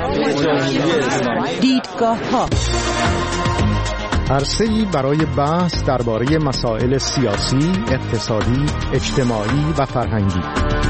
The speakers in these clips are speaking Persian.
دیدگاه‌ها عرصه‌ای برای بحث درباره مسائل سیاسی، اقتصادی، اجتماعی و فرهنگی.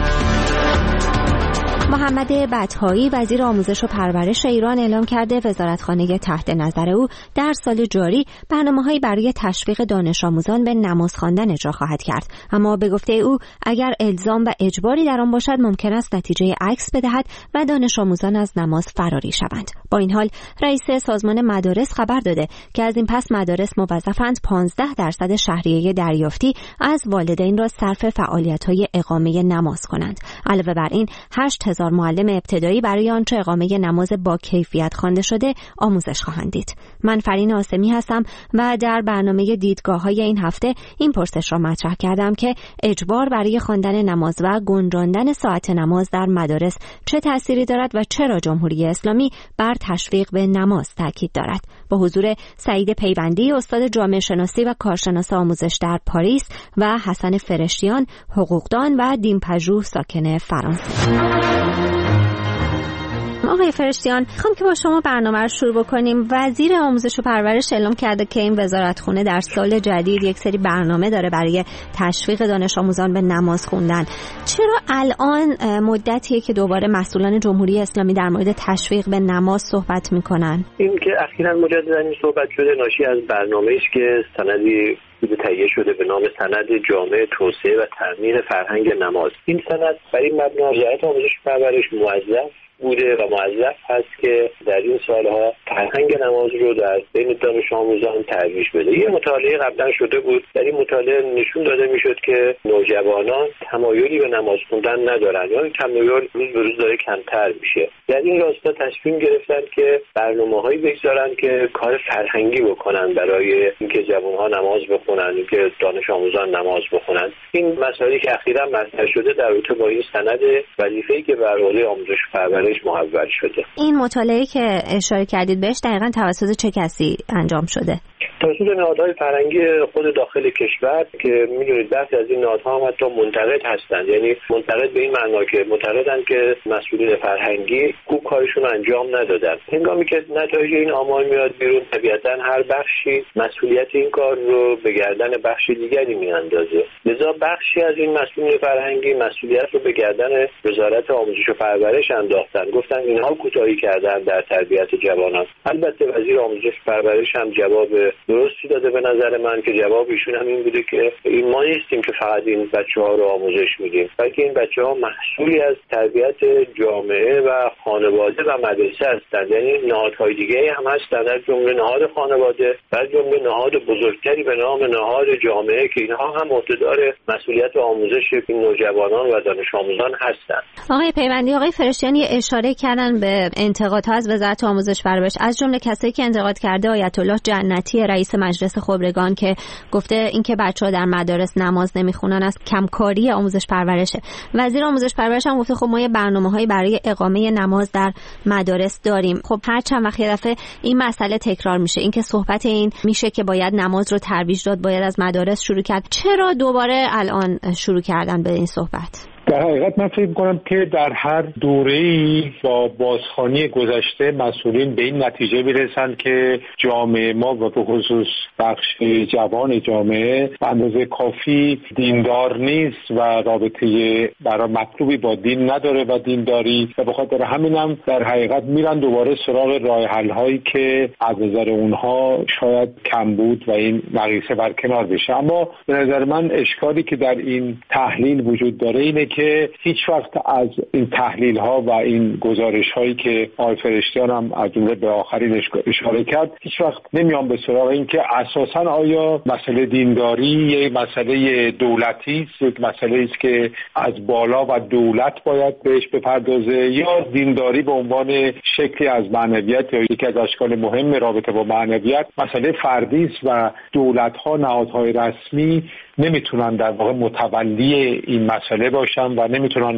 محمد بطحایی وزیر آموزش و پرورش ایران اعلام کرده وزارتخانه تحت نظر او در سال جاری برنامه‌هایی برای تشویق دانش آموزان به نماز خواندن اجرا خواهد کرد. اما به گفته او اگر الزام و اجباری در آن باشد ممکن است نتیجه عکس بدهد و دانش آموزان از نماز فراری شوند. با این حال رئیس سازمان مدارس خبر داده که از این پس مدارس موظفند 15% شهریه دریافتی از والدین را صرف فعالیت‌های اقامه نماز کنند. علاوه بر این 8000 معلم ابتدایی برای آنچه اقامه نماز با کیفیت خوانده شده آموزش خواهند دید. من فرین آسمی هستم و در برنامه دیدگاه‌های این هفته این پرسش را مطرح کردم که اجبار برای خواندن نماز و گنجاندن ساعت نماز در مدارس چه تأثیری دارد و چرا جمهوری اسلامی بر تشویق به نماز تاکید دارد. با حضور سعید پیوندی استاد جامعه شناسی و کارشناس آموزش در پاریس و حسن فرشتیان حقوقدان و دین‌پژوه ساکن فرانسه. آقای فرشتیان، میخوام که با شما برنامه رو شروع بکنیم. وزیر آموزش و پرورش اعلام کرده که این وزارتخونه در سال جدید یک سری برنامه داره برای تشویق دانش آموزان به نماز خوندن. چرا الان مدتیه که دوباره مسئولان جمهوری اسلامی در مورد تشویق به نماز صحبت میکنن؟ این که اخیراً مجدداً صحبت شده ناشی از برنامه‌ای است که سندی تهیه شده به نام سند جامع توسعه و تأمین فرهنگ نماز. این سند بر این مبنا وزارت آموزش و پرورش موظف بوده و موظف هست که در این سالها فرهنگ نماز رو در بین دانش آموزان ترویج بده. یه مطالعه قبلا شده بود، در این مطالعه نشون داده میشد که نوجوانان تمایلی به نماز خوندن ندارن یا این تمایل روز به روز داره کمتر میشه. در این راستا تصمیم گرفتن که برنامه‌هایی بگذارن که کار فرهنگی بکنن برای اینکه جوان‌ها نماز بخونن، اینکه دانش آموزان نماز بخونن. این مسائلی که اخیراً مطرح شده در رابطه با این سند وظیفه‌ای که بر عهده آموزش و پرورش محول شده. این مطالعه که اشاره کردید بهش دقیقاً توسط چه کسی انجام شده؟ توسط نهادهای فرهنگی خود داخل کشور که میدونید برخی از این نهادها هم حتی منتقد هستند، یعنی منتقد به این معنا که معتقدند که مسئولین فرهنگی خوب کارشون انجام ندادن. هنگامی که نتایج این آمار میاد بیرون طبیعتاً هر بخشی مسئولیت این کار رو به گردن بخش دیگری میاندازه. لذا بخشی از این مسئولین فرهنگی مسئولیت رو به گردن وزارت آموزش و پرورش انداختن، گفتن اینها کوتاهی کردن در تربیت جوانان. البته وزیر آموزش و پرورش هم جواب درستی داده به نظر من که جواب ایشون هم این بوده که این ما نیستیم که فقط این بچه‌ها رو آموزش میدیم، بلکه این بچه‌ها محصولی از تربیت جامعه و خانواده و مدرسه هستند. یعنی نهادهای دیگه هم هستند، در جمله نهاد خانواده و جمله نهاد بزرگتری به نام نهاد جامعه که اینها هم عهدهدار مسئولیت آموزش این نوجوانان و دانش آموزان هستند. آقای پیوندی، آقای فرشتیانی اشاره کردن به انتقادها از وزارت آموزش و پرورش، از جمله کسایی که انتقاد کرده آیت الله جنتی رئیس مجلس خبرگان که گفته اینکه بچه‌ها در مدارس نماز نمیخونن از کمکاری آموزش پرورشه. وزیر آموزش پرورش هم گفته خب ما یه برنامه‌هایی برای اقامه نماز در مدارس داریم. خب هر چند وقت یه دفعه این مسئله تکرار میشه، اینکه صحبت این میشه که باید نماز رو ترویج داد، باید از مدارس شروع کرد. چرا دوباره الان شروع کردن به این صحبت؟ در حقیقت من فکر می‌کنم که در هر دوره‌ای با بازخوانی گذشته مسئولین به این نتیجه میرسند که جامعه ما و به خصوص بخش جوان جامعه به اندازه کافی دیندار نیست و رابطه برای مطلوبی با دین نداره و دینداری و به خاطر همینم در حقیقت میرن دوباره سراغ راه حل‌هایی که از نظر اونها شاید کم بود و این مقایسه برکنار بشه. اما به نظر من اشکالی که در این تحلیل وجود داره اینه که هیچ وقت از این تحلیل ها و این گزارش هایی که آقای فرشتیان هم از جمله به آخرین اشاره کرد هیچ وقت نمیان به سراغ این که اساساً آیا مسئله دینداری یک مسئله دولتی است، یک مسئله است که از بالا و دولت باید بهش بپردازه، یا دینداری به عنوان شکلی از معنویت یا یکی از اشکال مهم رابطه با معنویت مسئله فردی است و دولت ها نهادهای رسمی نمیتونن در واقع متولی این مسئله باشن و نمیتونن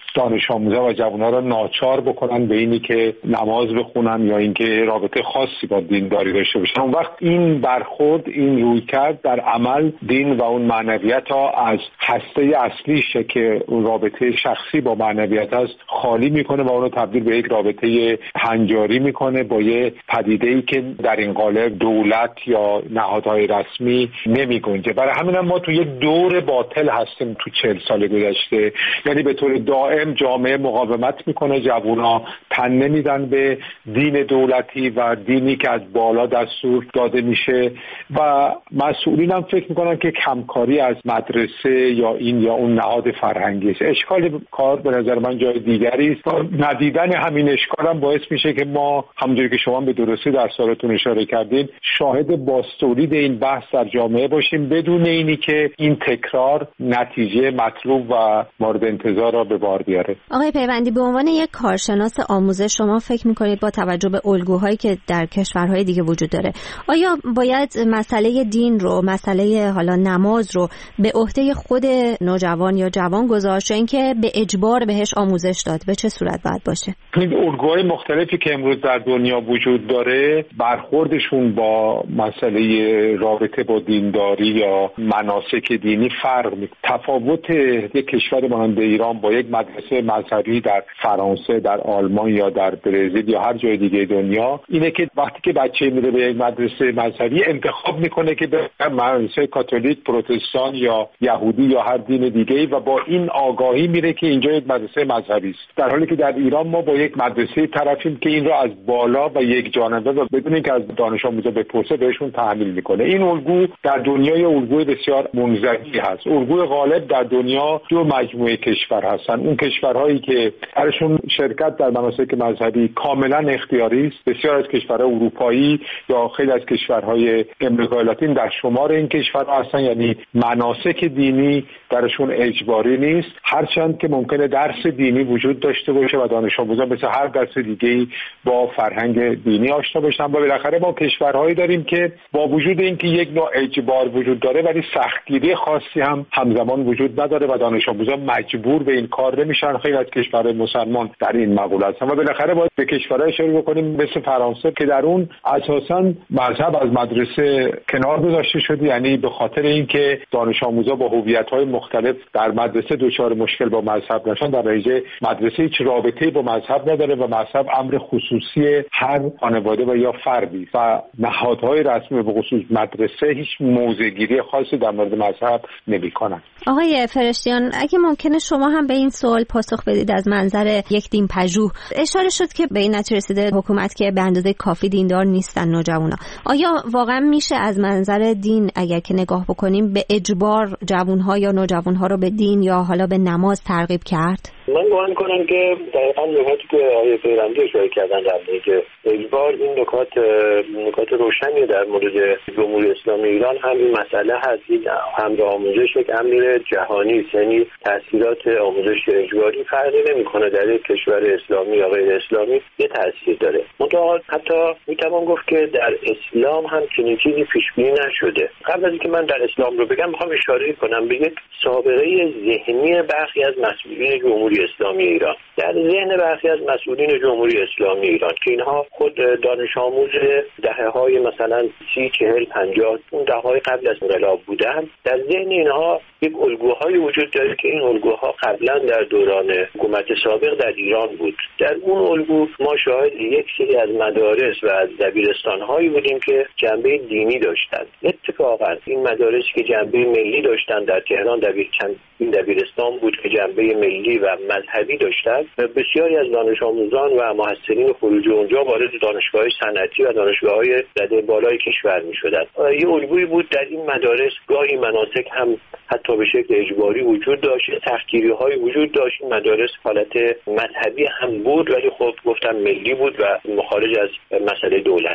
دانش آموزا و جوان‌ها را ناچار بکنن به اینی که نماز بخونن یا اینکه رابطه خاصی با دینداری داشته باشن. اون وقت این برخورد، این رویکرد در عمل دین و اون معنویت ها از هسته اصلیشه که رابطه شخصی با معنویت است خالی میکنه و اونو تبدیل به یک رابطه هنجاری میکنه با یه پدیده‌ای که در این قالب دولت یا نهادهای رسمی نمیگنجه. برای همین هم ما تو یه دور باطل هستیم تو 40 سال گذشته، یعنی به طور دائم جامعه مقاومت میکنه، جوونا تن نمیدن به دین دولتی و دینی که از بالا دستور داده میشه و مسئولین هم فکر میکنن که کمکاری از مدرسه یا این یا اون نهاد فرهنگی است. اشکال کار به نظر من جای دیگری است. ندیدن همین اشکال هم باعث میشه که ما همونجوری که شما به درستی در سالتون اشاره کردین شاهد بازتولید این بحث در جامعه باشیم بدون اینی که این تکرار نتیجه مطلوب و مورد انتظار را به بار بیاره. آقای پیوندی، به عنوان یک کارشناس آموزش شما فکر میکنید با توجه به الگوهایی که در کشورهای دیگه وجود داره آیا باید مسئله دین رو، مسئله حالا نماز رو به عهده خود نوجوان یا جوان گذاشت، اینکه به اجبار بهش آموزش داد؟ به چه صورت باید باشه؟ این الگوهای مختلفی که امروز در دنیا وجود داره برخوردشون با مسئله رابطه با دینداری یا مناسک دینی فرق میکنه. تفاوت یک کشور مانند ایران با یک مدرسه مذهبی در فرانسه، در آلمان یا در برزیل یا هر جای دیگه دنیا اینه که وقتی که بچه میره به یک مدرسه مذهبی انتخاب میکنه که به مدرسه کاتولیک، پروتستان یا یهودی یا هر دین دیگه‌ای و با این آگاهی میره که اینجا یک مدرسه مذهبی است. در حالی که در ایران ما با یک مدرسه طرفیم که این رو از بالا و یک جانبه و بدون اینکه از دانش آموزا بپرسه بهشون تحمیل میکنه. این الگو در دنیای الگوی بسیار منزوی هست. الگوی غالب در دنیا دو مجموعه کشور هستن. اون کشورهایی که درشون شرکت در مناسک مذهبی کاملا اختیاری است. بسیار از کشورهای اروپایی یا خیلی از کشورهای امریکای لاتین در شمار این کشورها هستن، یعنی مناسک دینی درشون اجباری نیست، هرچند که ممکنه درس دینی وجود داشته باشه و دانش آموزان مثل هر درس دیگه‌ای با فرهنگ دینی آشنا باشن. و بالاخره ما کشورهایی داریم که با وجود اینکه یک نوع اجبار وجود داره ولی سختگیری خاصی هم همزمان وجود نداره و دانش آموزان مجبور به این کار نمیشن. خیلی از کشورهای مسلمان در این مقوله هستن و بالاخره باید به کشورهای اشاره بکنیم مثل فرانسه که در اون اساساً مذهب از مدرسه کنار گذاشته شده، یعنی به خاطر اینکه دانش آموزا با هویت‌های مختلف در مدرسه دچار مشکل با مذهب نشن. در نتیجه مدرسه هیچ رابطه‌ای با مذهب نداره و مذهب امر خصوصی هر خانواده و یا فردی و نهادهای رسمی به خصوص مدرسه هیچ موضع‌گیری خاصی در مورد مذهب نمی‌کنن. آقای فرشتیان، اگه ممکنه شما هم به این سوال پاسخ بدید از منظر یک دین پژوه. اشاره شد که به این نتیجه رسیده حکومت که به اندازه کافی دیندار نیستن نوجوانا. آیا واقعا میشه از منظر دین اگر که نگاه بکنیم به اجبار جوانها یا نوجوانها رو به دین یا حالا به نماز ترغیب کرد؟ من گمان کنم که دقیقاً نکاتی که آقای پیوندی اشاره کردن در مورد اجبار این نکات روشنی در مورد جمهوری اسلامی ایران هم این مسئله هست. امر آموزش یک امر جهانی است، یعنی تاثیرات آموزش اجباری فرقی نمی‌کنه در یک کشور اسلامی یا غیر اسلامی یه تاثیر داره. منتها حتی میتوان گفت که در اسلام هم چنین چیزی پیش بینی نشده. قبل از اینکه من در اسلام رو بگم میخوام اشاره کنم به یک سابقه ذهنی برخی از مسئولین جمهوری اسلامی ایران. در ذهن برخی از مسئولین جمهوری اسلامی ایران که اینها خود دانش آموز دهه‌های مثلا 30 40 50 اون دهه‌های قبل از انقلاب بودن، در ذهن اینها یک الگوهای وجود داره که این الگوها قبلا در دوران حکومت سابق در ایران بود. در اون الگو ما شاهد یک سری از مدارس و از دبیرستان‌هایی بودیم که جنبه دینی داشتند. اتفاقا این مدارسی که جنبه ملی داشتند در تهران این دبیرستان بود که جنبه ملی و مذهبی داشتند. بسیاری از دانش آموزان و محصلین خروجی اونجا وارد دانشگاه صنعتی و دانشگاه‌های رده بالای کشور می‌شدند. یه الگویی بود در این مدارس، گاهی مناسک هم حتی به شکل اجباری وجود داشت، تحقیری‌های وجود داشت. این مدارس حالت مذهبی هم بود ولی خب گفتم ملی بود و مخارج از مسئله دولت بود.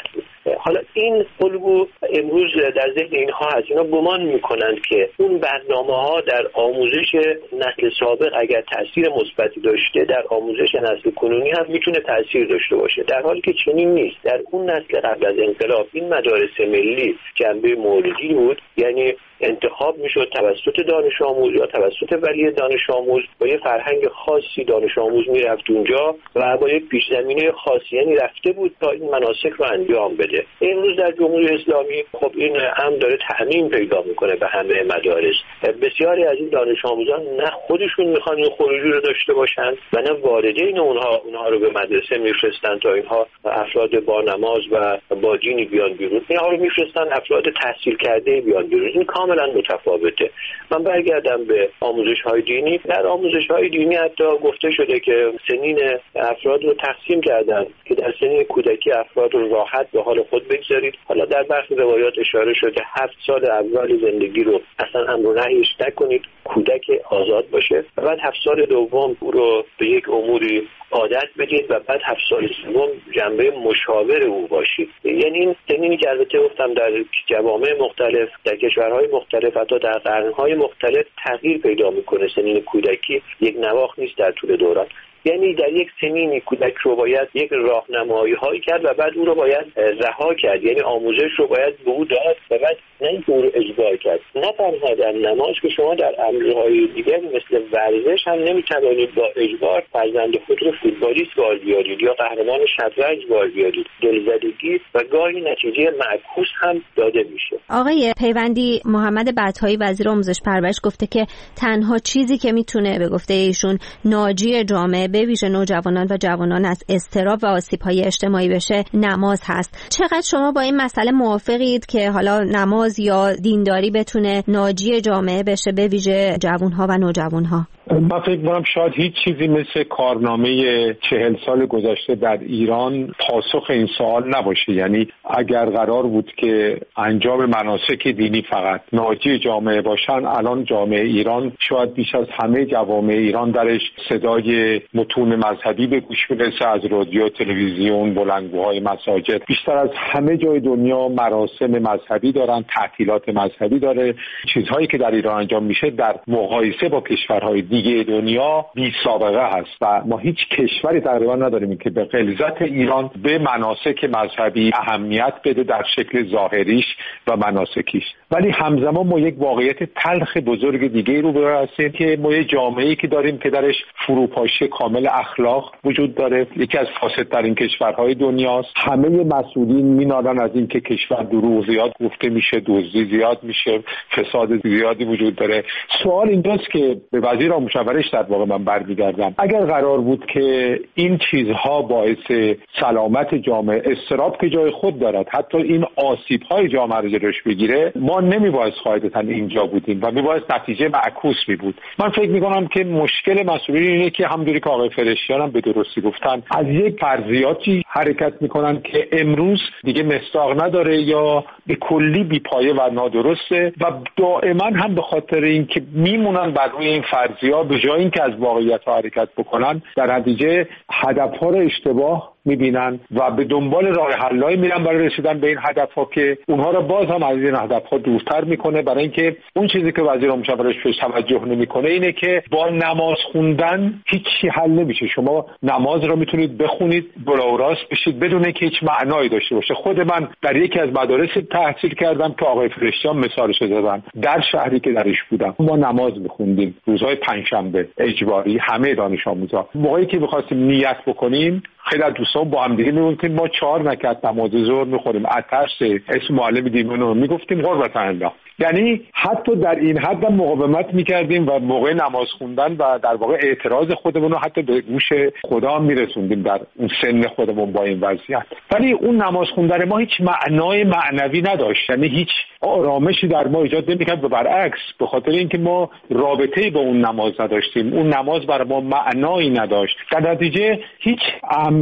حالا این الگو امروز در ذهن اینها هست. اینا گمان میکنند که اون برنامه‌ها در آموزش نسل سابق اگر تاثیر مثبتی داشته، در آموزش نسل کنونی هم میتونه تاثیر داشته باشه، در حالی که چنین نیست. در اون نسل قبل از انقلاب این مدارس ملی جنبه موردی بود، یعنی انتخاب میشد توسط دانش آموز یا توسط ولی دانش آموز، با یه فرهنگ خاصی دانش آموز میرفت اونجا و با یک پیش‌زمینه خاصی، یعنی رفته بود تا این مناسک رو انجام بده. امروز در جمهوری اسلامی خب این هم داره تعمیم پیدا میکنه به همه مدارس. بسیاری از این دانش آموزان نه خودشون میخوان این خروجی رو داشته باشن و نه والدین اونها رو به مدرسه میفرستن تا اینها افراد با نماز و با دینی بیان بیرون. اینها رو میفرستن افراد تحصیل کرده بیان بیرون. این کاملا متفاوته. من برگردم به آموزش‌های دینی. در آموزش‌های دینی حتی گفته شده که سنین افراد رو تقسیم کردن که در سنین کودکی افراد رو راحت به حال خود بگذارید. حالا در برخی روایات اشاره شده 7 سال اول زندگی رو اصلا امر و نهیش نکنید، کودک آزاد باشه و بعد 7 سال دوم او رو به یک اموری عادت بدید و بعد 7 سال سوم جنبه مشاور او باشید. یعنی این سنینی که البته گفتم در جوامع مختلف، در کشورهای مختلف، حتی در قرنهای مختلف تغییر پیدا میکنه. سنین کودکی یک نواخت نیست در طول دوران. یعنی در یک سنینی کودک رو باید یک راهنمایی هایی کرد و بعد او رو باید رها کرد، یعنی آموزش رو باید به او داد و بعد نه اینکه او رو اجبار کرد. نه تنها در نماز که شما در امرهای دیگر مثل ورزش هم نمیتوانید با اجبار فرزند خود رو فوتبالیست وال بیارید یا قهرمان شطرنج وال بیارید. دلزدگی و گاهی نتیجه معکوس هم داده میشه. آقای پیوندی، محمد بعدهایی وزیر آموزش پرورش گفته که تنها چیزی که میتونه به گفته ایشون ناجی جامعه به ویژه نوجوانان و جوانان از اضطراب و آسیب‌های اجتماعی بشه نماز هست. چقدر شما با این مسئله موافقید که حالا نماز یا دینداری بتونه ناجی جامعه بشه به ویژه جوانها و نوجوانها؟ من فکر می‌کنم شاید هیچ چیزی مثل کارنامه 40 سال گذشته در ایران پاسخ این سوال نباشه. یعنی اگر قرار بود که انجام مناسک دینی فقط ناجی جامعه باشن، الان جامعه ایران شاید بیش از همه جوامع ایران درش صدای متون مذهبی به گوش میرسه، از رادیو، تلویزیون، بلندگوهای مساجد. بیشتر از همه جای دنیا مراسم مذهبی دارن، تعطیلات مذهبی داره. چیزهایی که در ایران انجام میشه در مقایسه با کشورهای دیگه دنیا بی سابقه هست و ما هیچ کشوری تقریبا نداریم که به غلظت ایران به مناسک مذهبی اهمیت بده در شکل ظاهریش و مناسکیش. ولی همزمان ما یک واقعیت تلخ بزرگ دیگه رو به هستیم که ما یک جامعه‌ای که داریم که درش فروپاشی کامل اخلاق وجود داره. یکی از فاسدترین کشورهای دنیاست. همه مسئولین مینالن از این که کشور دروغ زیاد گفته میشه، دزدی زیاد میشه، فساد زیادی وجود داره. سوال اینجاست که به وزیر آموزش در واقع من برمیگردم، اگر قرار بود که این چیزها باعث سلامت جامعه، اضطراب که جای خود دارد، حتی این آسیب‌های جامعه رو جلوش بگیره، ما نمیبایست قاعدتاً اینجا بودیم و میبایست نتیجه معکوس میبود. من فکر میکنم که مشکل مسئولین اینه که همونجوری که آقای فرشتیان هم به درستی گفتن، از یک فرضیاتی حرکت میکنن که امروز دیگه مصداق نداره یا به کلی بی‌پایه و نادرسته و دائما هم به خاطر اینکه میمونن بر روی این فرضیات به جای اینکه از واقعیت حرکت بکنن، در نتیجه هدفها رو اشتباه میبینن و به دنبال راه حل‌هایی میرن برای رسیدن به این هدفها که اونها رو باز هم از این هدفها دورتر میکنه. برای اینکه اون چیزی که وزیر آموزش پرورش بهش توجه نمیکنه اینه که با نماز خوندن هیچی حل نمیشه. شما نماز رو میتونید بخونید دور و راست بشید بدون که هیچ معنایی داشته باشه. خود من در یکی از مدارس تحصیل کردم که آقای فرشتیان مثالش زدن، در شهری که درش بودم ما نماز میخوندیم روزهای پنجشنبه اجباری، همه دانش آموزا. موقعی که می‌خواستیم نیت بکنیم خیلی از دوستان با هم دیگه میگفتیم ما 4 رکعت نماز ظهر میخوریم، آتش اسم معلم دینمون رو میگفتیم قربت الله. یعنی حتی در این حد مقاومت میکردیم و موقع نماز خوندن و در واقع اعتراض خودمون رو حتی به گوش خدا هم میرسوندیم در اون سن خودمون با این وضعیت. ولی اون نماز خوندن ما هیچ معنای معنوی نداشت، یعنی هیچ آرامشی در ما ایجاد نمیکرد و برعکس، به خاطر اینکه ما رابطه‌ای با اون نماز نداشتیم، اون نماز برای ما معنایی نداشت. در نتیجه هیچ اهمیت اون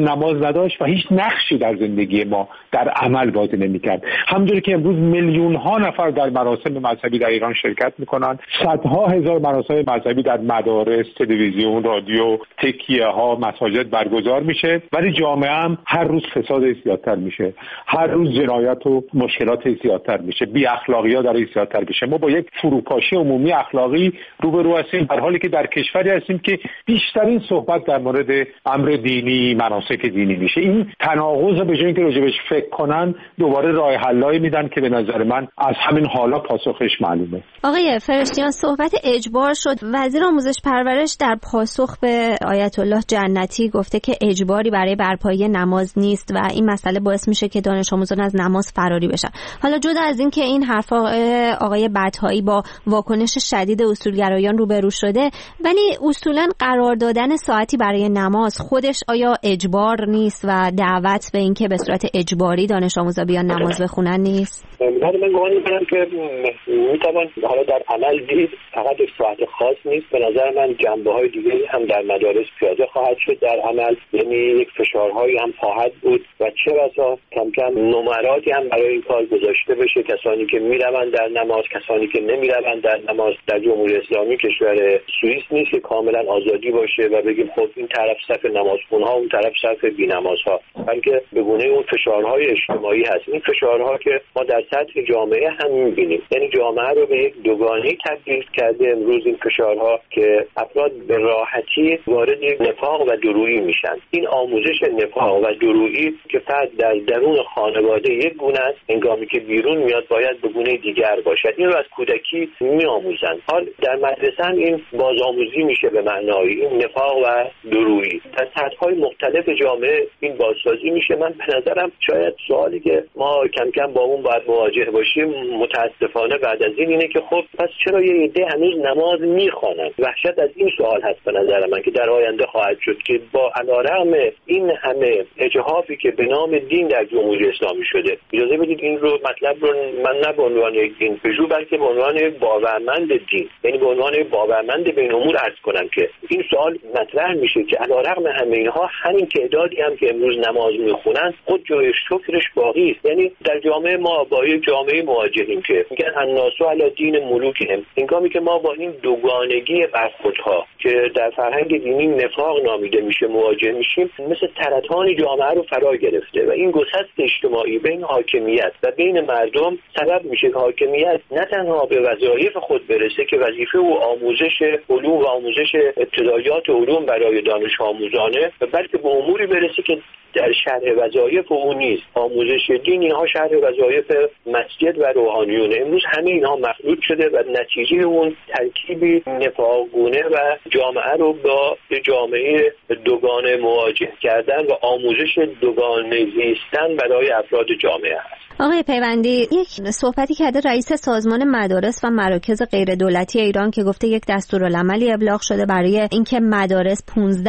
نماز نداشت و هیچ نقشی در زندگی ما در عمل بازی نمی‌کرد. همونجوری که امروز میلیون‌ها نفر در مراسم مذهبی در ایران شرکت می‌کنند، صدها هزار مراسم مذهبی در مدارس، تلویزیون، رادیو، تکیه‌ها، مساجد برگزار میشه، ولی جامعه هم هر روز فساد زیادتر میشه، هر روز جنایت و مشکلات زیادتر میشه، بی اخلاقی‌ها در زیادتر میشه. ما با یک فروپاشی عمومی اخلاقی روبرو هستیم، در حالی که در کشوری هستیم که بیشترین صحبت در مورد امر دینی، مناسک دینی میشه. این تناقض رو به جای اینکه راجبش فکر کنن، دوباره راه حلایی میدن که به نظر من از همین حالا پاسخش معلومه. آقای فرشتیان، صحبت اجبار شد. وزیر آموزش پرورش در پاسخ به آیت الله جنتی گفته که اجباری برای برپایی نماز نیست و این مسئله باعث میشه که دانش آموزان از نماز فراری بشن. حالا جدا از این که این حرف آقای بطحایی با واکنش شدید اصولگرایان روبرو شده، ولی اصولا قرار دادن ساعتی برای نماز خودش آیا اجبار نیست و دعوت به این که به صورت اجباری دانش آموزا بیان نماز بخونن نیست؟ من گمان می‌کنم که میتوان حالا در عمل دید، فقط یک ساعت خاص نیست. به نظر من جنبه‌های دیگه هم در مدارس پیاده خواهد شد در عمل، یعنی یک فشارهایی هم خواهد بود و چه بسا کم کم نمراتی هم برای این کار گذاشته بشه. کسانی که میروند در نماز، کسانی که نمیروند در نماز. در جمهوری اسلامی کشور سوئیس نیست که کاملا آزادی باشه و بگیم خب این طرف صف نمازخونها، اون طرف صف بی‌نمازها، بلکه به گونه اون فشارهای اجتماعی هست. این فشارها که ما در سطح جامعه هم می‌بینیم، یعنی جامعه رو به یک دوگانه‌ای تبدیل کرده امروز این فشارها که افراد به راحتی وارد یک نفاق و درویی میشن. این آموزش نفاق و درویی که فرد در درون خانواده یک گونه است، هنگامی که بیرون میاد باید به گونه دیگر باشد. این رو از کودکی میآموزن. حال در مدرسه هم این بازآموزی میشه به معنای این نفاق و درویی. در سطح‌های مختلف جامعه این بازسازی میشه. من به نظرم شاید سوالی که ما کم کم با اون باید مواجه باشیم متاسفانه بعد از اینه که خب پس چرا یه عده هنوز نماز میخوانن؟ وحشت از این سوال هست به نظر من که در آینده خواهد شد که با علارغم این همه اجحافی که به نام دین در جمهوری اسلامی شده، اجازه بدید این رو مطلب رو من نه به عنوان یک دین پژو بلکه به عنوان باورمند دین، یعنی به عنوان باورمند به این امور عرض کنم که این سوال مطرح میشه که علیرغم همه اینها همین تعدادی هم که امروز نماز میخونن خود جای شکرش باقی است. یعنی در جامعه ما با یک جامعه مواجهیم که میگن الناس علی دین ملوکهم. هنگامی که ما با این دوگانگی برخوردها که در فرهنگ دینی نفاق نامیده میشه مواجه میشیم، مثل ترتان جامعه رو فرا گرفته و این گسست اجتماعی بین حاکمیت و بین مردم سبب میشه که حاکمیت نه تنها به وظایف خود برسه که وظیفه و آموزش علوم و آموزش ابتدایات علوم برای دانش آموزانه، بلکه به اموری برسه که در شرح وظایف او نیست. آموزش دین اینها شرح وظایف مسجد و روحانیونه. امروز همه اینها مخلوط شده و نتیجه اون ترکیبی نفاقگونه و جامعه رو با جامعه دوگانه مواجه کردن و آموزش دوگانه زیستن برای افراد جامعه هست. آقای پیوندی، یک صحبتی کرده رئیس سازمان مدارس و مراکز غیر دولتی ایران که گفته یک دستورالعملی ابلاغ شده برای اینکه مدارس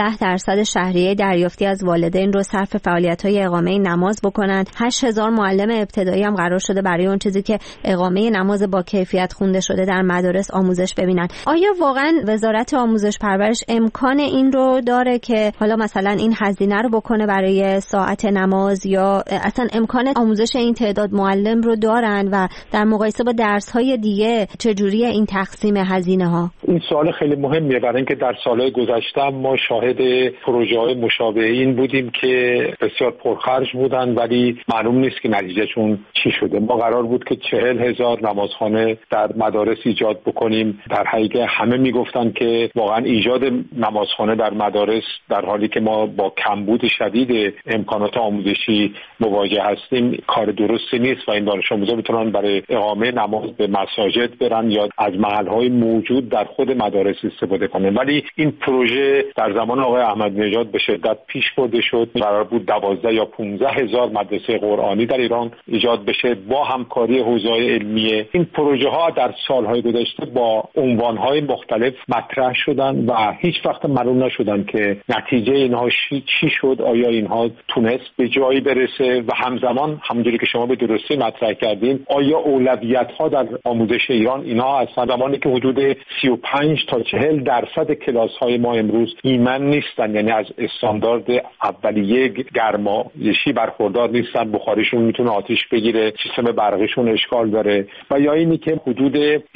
15% شهریه دریافتی از والدین رو صرف فعالیت‌های اقامه نماز بکنند. 8000 معلم ابتدایی هم قرار شده برای اون چیزی که اقامه نماز با کیفیت خونده شده در مدارس آموزش ببینن. آیا واقعا وزارت آموزش پرورش امکان این رو داره که حالا مثلا این هزینه رو بکنه برای ساعت نماز، یا اصلا امکان آموزش این تعداد معلم رو دارن و در مقایسه با درس‌های دیگه چجوریه این تقسیم هزینه‌ها؟ این سوال خیلی مهمیه، برای اینکه در سال‌های گذشته ما شاهد پروژه‌های مشابه این بودیم که بسیار پرخرج بودن ولی معلوم نیست که نتیجهشون چی شده. ما قرار بود که 40,000 نمازخانه در مدارس ایجاد بکنیم. در حقیقت همه میگفتن که واقعا ایجاد نمازخانه در مدارس در حالی که ما با کمبود شدید امکانات آموزشی مواجه هستیم کار درستی نیست و این دانش آموزا میتونن برای اقامه نماز به مساجد برن یا از محل‌های موجود در خود مدارس استفاده کنن. ولی این پروژه در زمان آقای احمدی نژاد به شدت پیش برده شد. قرار بود 12 یا 15,000 مدرسه قرآنی در ایران ایجاد بشه با همکاری حوزه‌های علمیه. این پروژه ها در سالهای گذشته با عنوان‌های مختلف مطرح شدن و هیچ وقت معلوم نشدن که نتیجه اینها چی شد. آیا اینها تونست به جایی برسه و همزمان همونجوری که شما به درستی مطرح کردین آیا اولویت‌ها در آموزش ایران اینها از زمانی که حدود 35 تا 40% کلاس‌های ما امروز ایمن نیستن، یعنی از استاندارد اولیه گرمایشی برخوردار نیستن، بخاریشون میتونه آتش بگیره، سیستم برقیشون اشکال داره. و یا اینی که حدود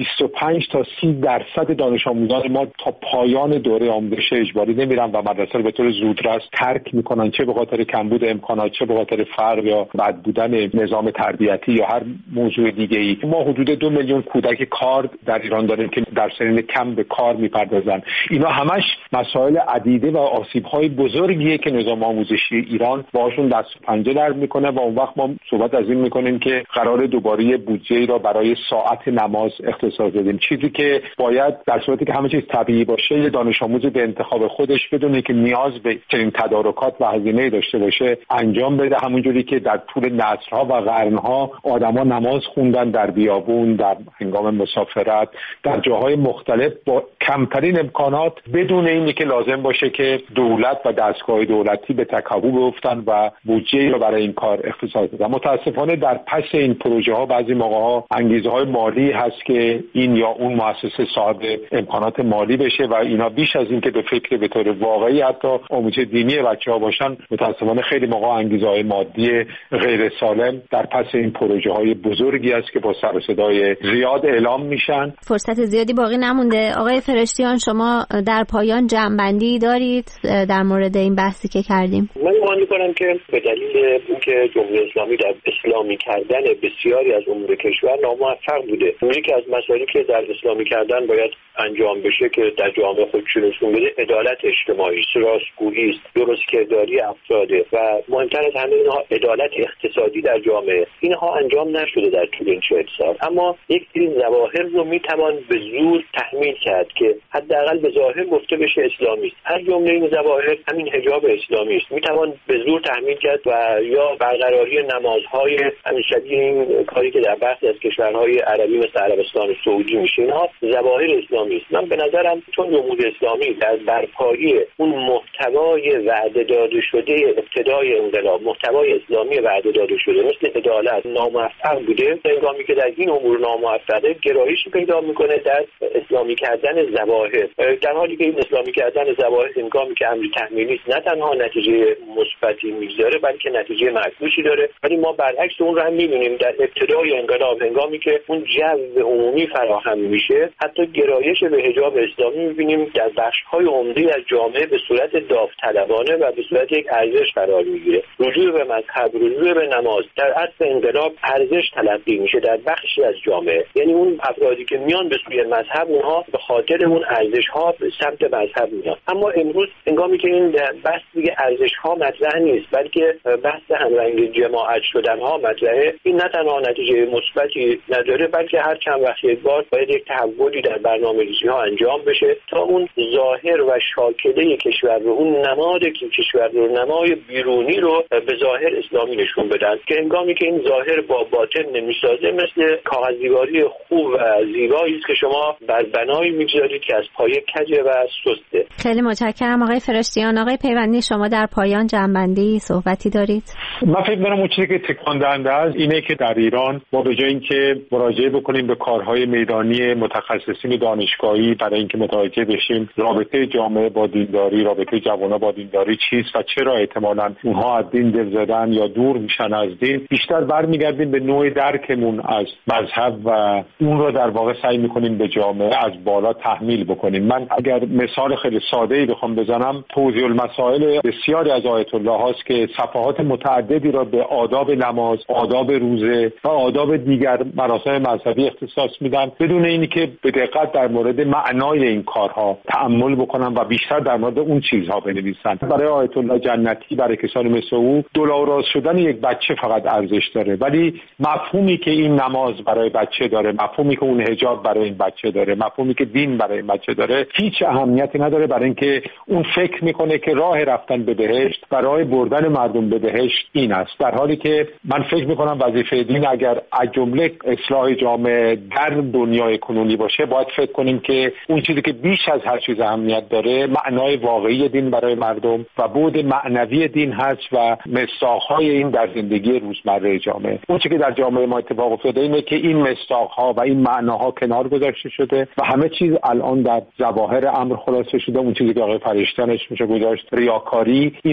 25 تا 30% دانش آموزان ما تا پایان دوره آموزش اجباری نمیرن و مدرسه رو به طور زودرس ترک میکنن، چه به خاطر کمبود امکانات، چه به خاطر فقر یا بد بودن نظام تربیتی یا هر موضوع دیگه ای. ما حدود 2 میلیون کودک کار در ایران داریم که در سنین کم به کار میپردازن. اینا همش مسائل عدیده و آسیب‌های بزرگیه که نظام آموزشی ایران باهاشون دست و پنجه نرم میکنه و اون وقت ما صحبت از این میکنیم که قرار دوباره بودجه را برای ساعت نماز اختصاص بدیم، چیزی که باید در صورتی که همه چیز طبیعی باشه یه دانش آموز به انتخاب خودش بدونه که نیاز به چنین تدارکات و هزینه داشته باشه انجام بده، همونجوری که در طول نسل‌ها و قرن‌ها آدم‌ها نماز خوندن در بیابون، در هنگام مسافرت، در جاهای مختلف با کمترین امکانات، بدون اینی که لازم باشه که دولت و دستگاه دولتی به تکاپو بیفتن و بودجه‌ای رو برای این کار اختصاص بدن. متاسفانه در پس این پروژه‌ها بعضی موقع‌ها انگیزه‌های مالی هست که این یا اون مؤسسه صاحب امکانات مالی بشه و اینا بیش از این که به فکر به طور واقعی حتی آموزش دینی بچه‌ها باشن، متاسفانه خیلی موقع انگیزه‌های مادی غیر سالم در پس این پروژه‌های بزرگی است که با سر و صدای زیاد اعلام میشن. فرصت زیادی باقی نمونده. آقای فرشتیان، شما در پایان جمع‌بندی دارید در مورد این بحثی که کردیم؟ من گمان می‌کنم که به دلیل اینکه جمهوری اسلامی در اسلامی کردن بسیاری از امور کشور ناموفق بوده، یکی از مسائلی که در اسلامی کردن باید انجام بشه که در جامعه خودش نشون بده عدالت اجتماعی، راستگویی است، درستکرداری افراد و مهمتر از همه اینها عدالت اقتصادی در جامعه. اینها انجام نشده در طول این 40 سال، اما یک سری ظواهر رو میتوان به زور تحمیل کرد که حداقل به ظاهر گفته بشه اسلامی است. از جمله این ظواهر همین حجاب اسلامی است، میتوان به زور تحمیل کرد و یا برقراری نمازهای همین شبیه این کاری که در برخی از کشورهای عربی مثل عربستان سعودی میشه. اینها ظواهر اسلامی است. من به نظرم چون جمهوری اسلامی در برپایی اون محتوای وعده داده شده ابتدای انقلاب، محتوای اسلامی وعده داده شده مثل عدالت ناموفق بوده، هنگامی که در این امور ناموفقه گرایشی پیدا میکنه در اسلامی کردن ظواهر، در حالی که این اسلامی کردن ظواهر هنگامی که امری تحمیلی است نه تنها نتیجه مثبتی میگذاره بلکه نتیجه معکوسی داره. ولی ما برعکس اون رو هم میبینیم در ابتدای انقلاب، هنگامی که اون جو عمومی فراهم میشه، حتی گرایش به حجاب اسلامی میبینیم در بخش‌های عمده از جامعه به صورت داوطلبانه و به صورت یک ارزش قرار میگیره. رجوع به مذهب، رجوع به نماز در اصل انقلاب ارزش تلقی میشه در بخشی از جامعه. یعنی اون افرادی که میان به سوی مذهب، اونها به خاطر اون ارزش‌ها به سمت مذهب میان. اما امروز هنگامی که این بحث دیگه ارزش‌ها مطرح نیست بلکه بحث همرنگ جماعت شدن‌ها مطرحه، این نه تنها نتیجه مثبتی نداره بلکه هر چند وقت یک بار باید یک تحولی در برنامه‌ریزی‌ها انجام بشه تا اون ظاهر و شاکله کشور رو، اون نماد کشور رو، نمای بیرونی رو به ظاهر اسلامی نشون بدن که هنگامی که این ظاهر با باطن نمیسازه مثل کاغذدیواری خوب و زیبایی است که شما بر بنایی میگذارید که از پایه کجه و سسته. خیلی متشکرم آقای فرشتیان. آقای پیوندی، شما در پایان جمع‌بندی صحبتی دارید؟ من فکر می‌کنم اون چیزی که تکان دهنده است اینه که در ایران ما به جای اینکه مراجعه بکنیم به کارهای میدانی متخصصین دانشگاهی برای اینکه متوجه بشیم رابطه جامعه با دینداری، رابطه جوانان با دینداری چیست و چرا احتمالاً اونها از دین دل زدن یا دور میشن از دین، بیشتر برمیگردیم به نوع درکمون از مذهب و اون رو در واقع سعی می‌کنیم به جامعه از بالا تحمیل بکنیم. من اگر مثال خیلی ساده‌ای بخوام بزنم، توضیح المسائل بسیاری از آیت الله هاست که صفحات متعددی را به آداب نماز، آداب روزه و آداب دیگر مراسم مذهبی اختصاص میدن بدون اینی که به دقت در مورد معنای این کارها تأمل بکنن و بیشتر در مورد اون چیزها بنویسن. برای آیت الله جنتی، برای کسانی مثل او، دل‌آراز شدن یک بچه فقط ارزش داره، ولی مفهومی که این نماز برای بچه داره، مفهومی که اون حجاب برای این بچه داره، مفهومی که دین برای این بچه داره هیچ اهمیتی نداره، برای اینکه اون فکر میکنه که راه رفتن به بهشت و راه بردن مردم به بهشت این است، در حالی که من فکر میکنم وظیفه دین اگر از جمله اصلاح جامعه در دنیای کنونی باشه، باید فکر کنیم که اون چیزی که بیش از هر چیز اهمیت داره معنای واقعی دین برای مردم و بعد معنوی دین هست و مصداق‌های این در زندگی روزمره جامعه. اون چیزی که در جامعه ما اتفاق افتاده اینه که این مصداق‌ها و این معناها کنار گذاشته شده و همه چیز الان در ظواهر امر خلاصه شده. اون چیزی که آقای فرشتیانش میشه گذاشت ریاکاری، این همون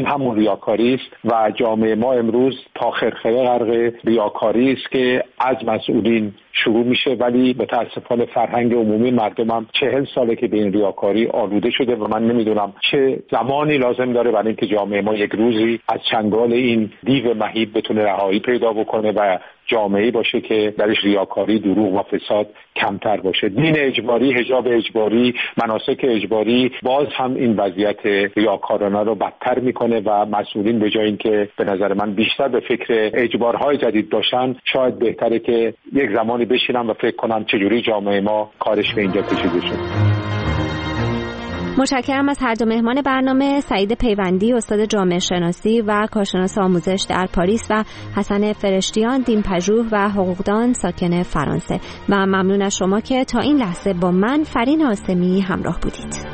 ریاکاری است و جامعه ما امروز تا خرخره غرق ریاکاری است که از مسئولین شروع میشه، ولی متاسفانه فرهنگ عمومی مردم هم 40 ساله که به این ریاکاری آلوده شده و من نمیدونم چه زمانی لازم داره برای اینکه جامعه ما یک روزی از چنگال این دیو مهیب بتونه رهایی پیدا بکنه و جامعه‌ای باشه که درش ریاکاری، دروغ و فساد کمتر باشه. دین اجباری، حجاب اجباری، مناسک اجباری باز هم این وضعیت ریاکارانه رو بدتر میکنه و مسئولین به جای اینکه به نظر من بیشتر به فکر اجبارهای جدید باشن، شاید بهتره که یک زمانی بشینن و فکر کنن چجوری جامعه ما کارش به اینجا کشیده شد. متشکرم از هر دو مهمان برنامه، سعید پیوندی استاد جامعه شناسی و کارشناس آموزش در پاریس و حسن فرشتیان دین‌پژوه و حقوقدان ساکن فرانسه، و ممنون از شما که تا این لحظه با من فرین عاصمی همراه بودید.